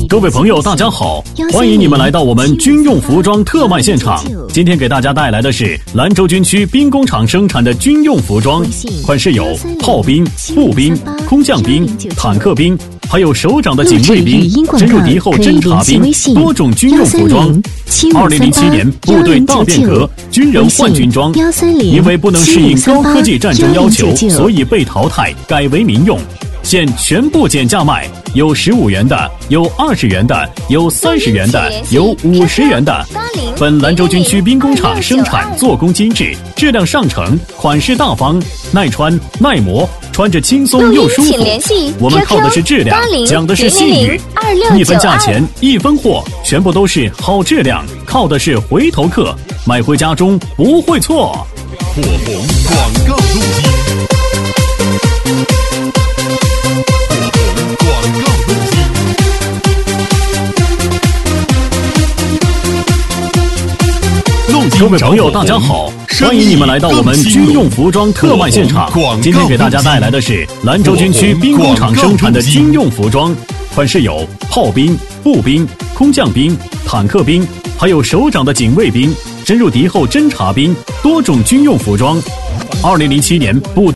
各位朋友，大家好，欢迎你们来到我们军用服装特卖现场。今天给大家带来的是兰州军区兵工厂生产的军用服装，款式有炮兵、步兵、空降兵、坦克兵，还有首长的警卫兵、深入敌后侦察兵，多种军用服装。2007年部队大变革，军人换军装，因为不能适应高科技战争要求，所以被淘汰，改为民用。现全部减价卖，有15元的，有20元的，有30元的，有50元的。本兰州军区兵工厂生产做工精致，质量上乘，款式大方，耐穿耐磨，穿着轻松又舒服。我们靠的是质量，讲的是信誉，一分价钱一分货，全部都是好质量，靠的是回头客，买回家中不会错。 火红广告录机。 各位朋友，大家好，欢迎你们来到我们军用服装特卖现场。今天给大家带来的是兰州军区兵工厂生产的军用服装，款式有炮兵、步兵、空降兵、坦克兵，还有首长的警卫兵、深入敌后侦察兵，多种军用服装。2007年部